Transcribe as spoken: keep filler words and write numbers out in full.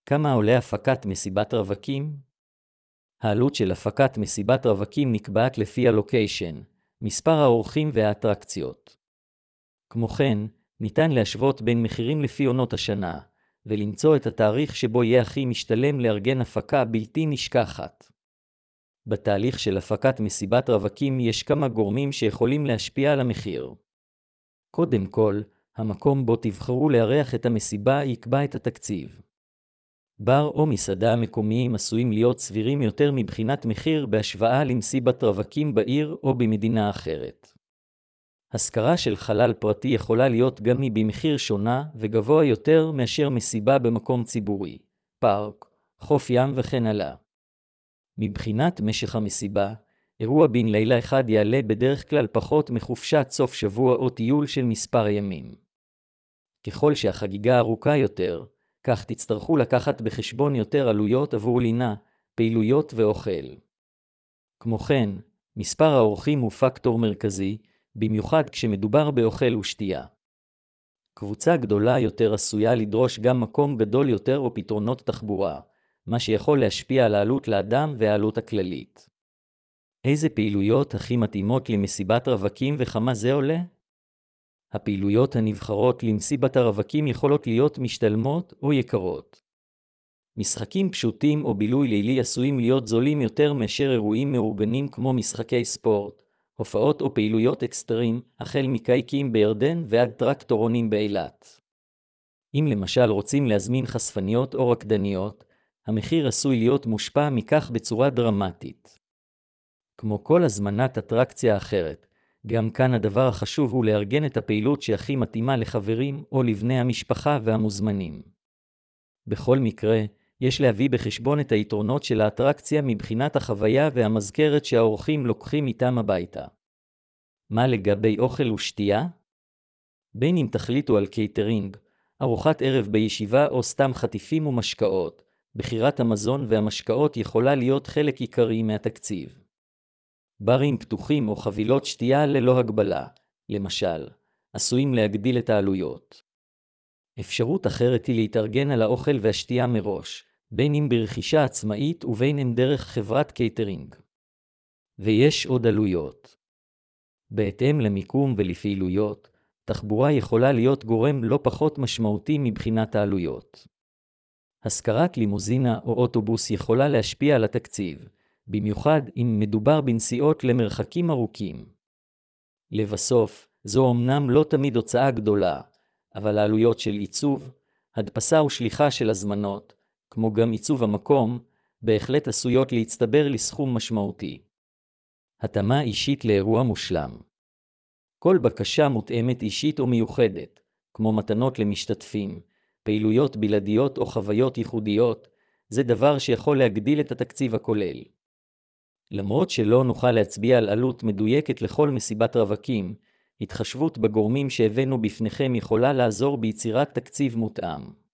כמה עולה הפקת מסיבת רווקים? העלות של הפקת מסיבת רווקים נקבעת לפי הלוקיישן, מספר האורחים והאטרקציות. כמו כן, ניתן להשוות בין מחירים לפי עונות השנה, ולמצוא את התאריך שבו יהיה הכי משתלם לארגן הפקה בלתי נשכחת. בתהליך של הפקת מסיבת רווקים יש כמה גורמים שיכולים להשפיע על המחיר. קודם כל, המקום בו תבחרו לארח את המסיבה יקבע את התקציב. בר או מסעדה מקומיים עשויים להיות סבירים יותר מבחינת מחיר בהשוואה למסיבת רווקים בעיר או במדינה אחרת. השכרה של חלל פרטי יכולה להיות גם היא במחיר שונה וגבוה יותר מאשר מסיבה במקום ציבורי, פארק, חוף ים וכן הלאה. מבחינת משך המסיבה, אירוע בן לילה אחד יעלה בדרך כלל פחות מחופשת סוף שבוע או טיול של מספר ימים. ככל שהחגיגה ארוכה יותר, כך תצטרכו לקחת בחשבון יותר עלויות עבור לינה, פעילויות ואוכל. כמו כן, מספר האורחים הוא פקטור מרכזי, במיוחד כשמדובר באוכל ושתייה. קבוצה גדולה יותר עשויה לדרוש גם מקום גדול יותר או פתרונות תחבורה, מה שיכול להשפיע על העלות לאדם והעלות הכללית. איזה פעילויות הכי מתאימות למסיבת רווקים וכמה זה עולה? הפעילויות הנבחרות למסיבת הרווקים יכולות להיות משתלמות או יקרות. משחקים פשוטים או בילוי לילי עשויים להיות זולים יותר מאשר אירועים מאורגנים כמו משחקי ספורט, הופעות או פעילויות אקסטרים, החל מקייקים בירדן ועד טרקטורונים באילת. אם למשל רוצים להזמין חשפניות או רקדניות, המחיר עשוי להיות מושפע מכך בצורה דרמטית. כמו כל הזמנת אטרקציה אחרת, גם כאן הדבר החשוב הוא לארגן את הפעילות שהכי מתאימה לחברים או לבני המשפחה והמוזמנים. בכל מקרה, יש להביא בחשבון את היתרונות של האטרקציה מבחינת החוויה והמזכרת שהאורחים לוקחים איתם הביתה. מה לגבי אוכל ושתייה? בין אם תחליטו על קייטרינג, ארוחת ערב בישיבה או סתם חטיפים ומשקאות, בחירת המזון והמשקאות יכולה להיות חלק עיקרי מהתקציב. ברים פתוחים או חבילות שתייה ללא הגבלה, למשל, עשויים להגדיל את העלויות. אפשרות אחרת היא להתארגן על האוכל והשתייה מראש, בין אם ברכישה עצמאית ובין אם דרך חברת קייטרינג. ויש עוד עלויות. בהתאם למיקום ולפעילויות, תחבורה יכולה להיות גורם לא פחות משמעותי מבחינת העלויות. השכרת לימוזינה או אוטובוס יכולה להשפיע על התקציב, במיוחד אם מדובר בנסיעות למרחקים ארוכים. לבסוף, זו אמנם לא תמיד הוצאה גדולה, אבל העלויות של עיצוב, הדפסה ושליחה של הזמנות, כמו גם עיצוב המקום, בהחלט עשויות להצטבר לסכום משמעותי. התאמה אישית לאירוע מושלם. כל בקשה מותאמת אישית או מיוחדת, כמו מתנות למשתתפים, פעילויות בלעדיות או חוויות ייחודיות, זה דבר שיכול להגדיל את התקציב הכולל. למרות שלא נוכל להצביע על עלות מדויקת לכל מסיבת רווקים, התחשבות בגורמים שהבאנו בפניכם יכולה לעזור ביצירת תקציב מותאם.